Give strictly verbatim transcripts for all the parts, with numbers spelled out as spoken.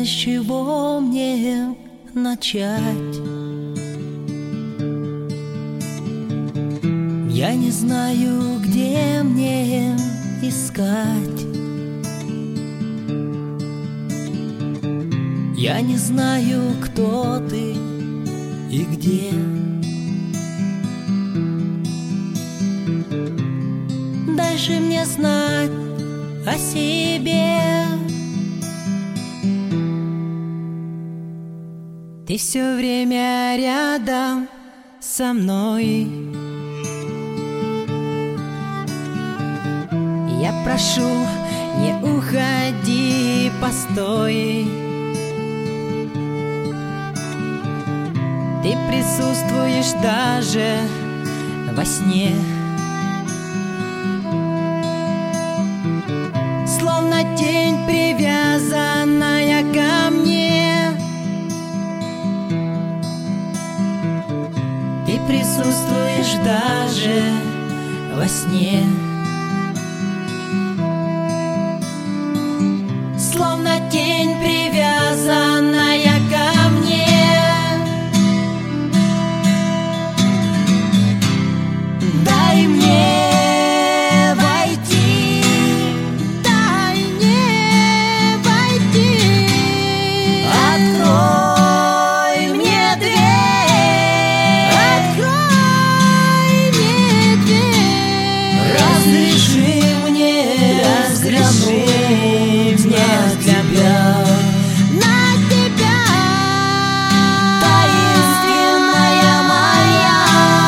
с чего мне начать. Я не знаю, где мне искать. Я не знаю, кто ты и где. Дальше мне знать о себе. Ты все время рядом со мной. Я прошу, не уходи, постой. Ты присутствуешь даже во сне. Словно тень, привязанная ко мне. Ты присутствуешь даже во сне. Словно тень, привязанная ко мне. Дай мне войти, дай мне войти. Открой мне дверь, открой мне дверь. Разреши мне взглянуть на тебя, на тебя, таинственная моя.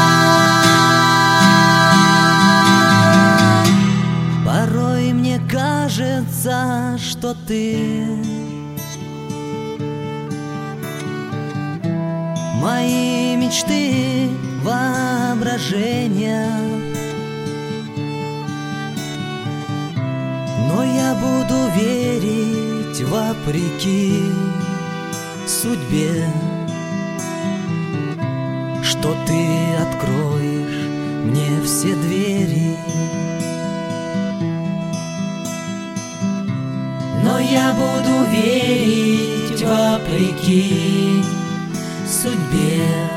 Порой мне кажется, что ты мои мечты, воображения. Но я буду верить вопреки судьбе, что ты откроешь мне все двери. Но я буду верить вопреки судьбе.